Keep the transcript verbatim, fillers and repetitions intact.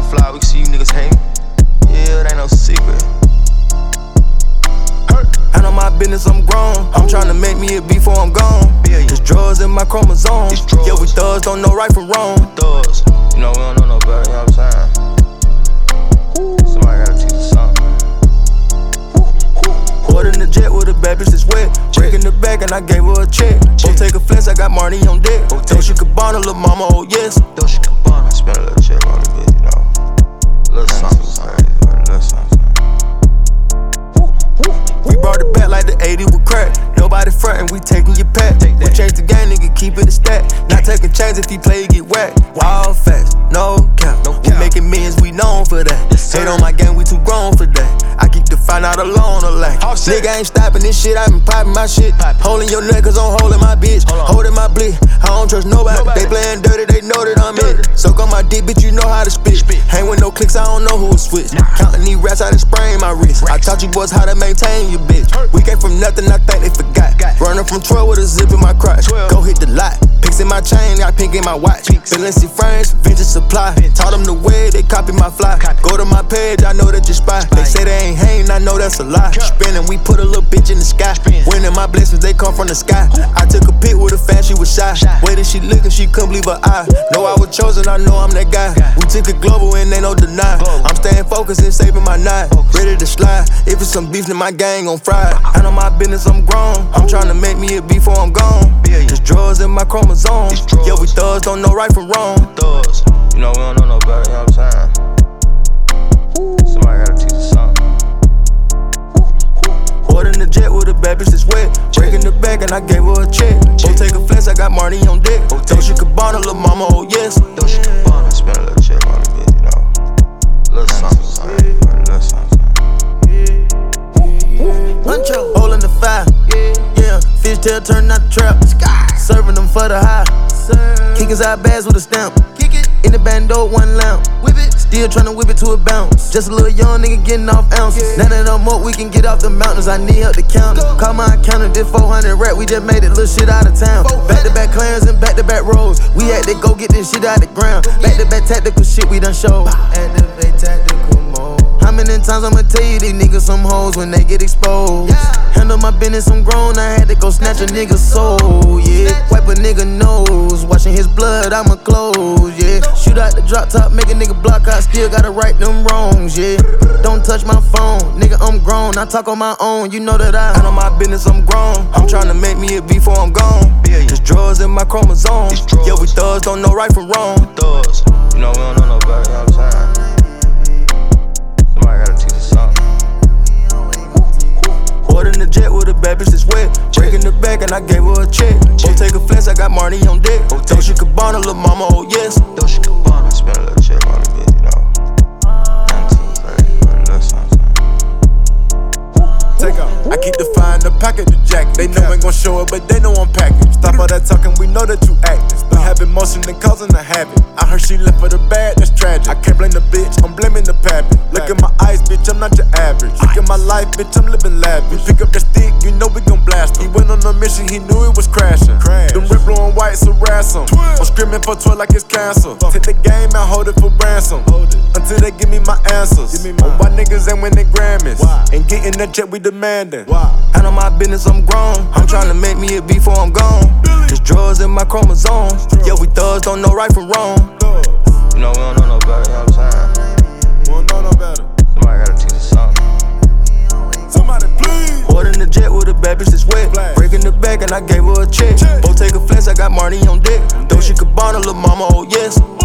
fly, we can see you niggas hate me. Yeah, it ain't no secret. I know my business, I'm grown. I'm tryna make me a beat before I'm gone. There's drugs in my chromosomes. Yeah, we thugs, don't know right from wrong. Thugs, you know we don't know no better, you know what I'm saying? Somebody gotta teach us something. Boarding the jet with a bad bitch that's wet. Breaking the back and I gave her a check. Go take a flex, I got Marty on deck. Dolce Gabbana, lil' mama, oh yes. Dolce Gabbana, spend a little check on the bitch, you know. Little something, something, little something. We brought it back like the eighties with crack. Nobody frontin', we taking your pack. We change the game, nigga, keep it a stack. Not taking chances if you play, you get whacked. All facts, no cap. We making millions, we known for that. Hate on my game, we too grown for that. I keep the find out alone or lack. Nigga ain't stopping this shit, I been popping my shit. Holding your neck cause I'm holding my bitch. Holding my blick, I don't trust nobody. They playin' dirty, they know that I'm it. Soak on my dick, bitch, you know how to spit. Hang with no clicks, I don't know who will switch. Counting these rats, I done sprain my wrist. I taught you boys how to maintain your bitch. We came from nothing, I think they forgot. Running from twelve with a zip in my crotch. Go hit the lot. Pics in my chain, got pink in my watch. Balenci frames, vintage supply. Taught them the way, they copy my fly. Go to my page, I know that you spy. They say they ain't hating, I know that's a lie. Spinning, we put a little bitch in the sky. Winning my blessings, they come from the sky. I took a pic with a fan, she was shy. Waited, she looking, she couldn't believe her eye. Know I was chosen, I know I'm that guy. We took it global and ain't no deny. I'm staying focused and saving my night. Ready to slide. If it's some beef, then my gang on fry. I know my business, I'm grown. I'm tryna make me a beat before I'm gone. There's drugs in my chromosomes. Yeah, we thugs, don't know right from wrong. Thugs, you know we don't know no better, you know what I'm saying? Somebody gotta teach us something. Boarding the jet with a bad bitch that's wet. Breaking the back and I gave her a check. Go take a flex, I got Marty on deck. Dolce Gabbana, lil' mama, oh yes. Dolce Gabbana, spend a little check on the bitch, you know. Little something, something, little something. Luncho, holding the fire. Yeah, fishtail turn out the trap. Serving them for the high. Kick his eye bags with a stamp. In the bando, one lamp. Whip it. Still tryna whip it to a bounce. Just a little young nigga getting off ounces. Now that I'm up, we can get off the mountains. I need help to count it. Call my accountant, this four hundred rap. We just made it, little shit out of town. Back to back clans and back to back roads. We had to go get this shit out the ground. Back to back tactical shit we done showed. Activate tactical mode. How many times I'ma tell you these niggas some hoes when they get exposed? Handle my business, I'm grown. I had to go snatch a nigga's soul, yeah. Wipe a nigga nose, washing his blood, I'ma close, yeah. Shoot out the drop top, make a nigga block out, still gotta right them wrongs, yeah. Don't touch my phone, nigga, I'm grown. I talk on my own, you know that I handle my business, I'm grown. I'm tryna make me a beat before I'm gone. There's drugs in my chromosomes. Yeah, we thugs, don't know right from wrong. Thugs, you know we don't know no better, you know what I'm saying? Somebody gotta teach us something. Boarding the jet with a bad bitch that's wet. Breaking the back and I gave her a check. Go take a flex, I got Marty on deck. Dolce Gabbana, lil' mama, oh yes. Dolce Gabbana, spend a little check on the bitch, you know. Take off. I keep the fire in the pocket, the jacket. They know ain't gon' show it, but they know I'm packing. Stop all that talking, we know that you actin'. We have emotion and causing a habit. I heard she left for the bad, that's tragic. I can't blame the bitch, I'm blaming the pappy. Look at my eyes, bitch, I'm not your average. Look at my life, bitch, I'm living lavish. Pick up the stick, you know we gon' blast him. He went on a mission, he knew it was crashing. Them red, blue, and white, so ransom. I'm screaming for twelve like it's cancer. Take the game and hold it for ransom. Until they give me my answers. On why niggas ain't winning Grammys. And getting that check we demanding. I know my business, I'm grown. I'm tryna make me a beat before I'm gone. There's drugs in my chromosomes. Yeah, we thugs, don't know right from wrong. You know we don't know no better, you know what I'm saying? We don't know no better. Somebody gotta teach us something. Somebody please. Boarding the jet with a bad bitch that's wet. Breaking the back and I gave her a check. Go take a flex, I got Marty on deck. Dolce Gabbana, lil' mama, oh yes.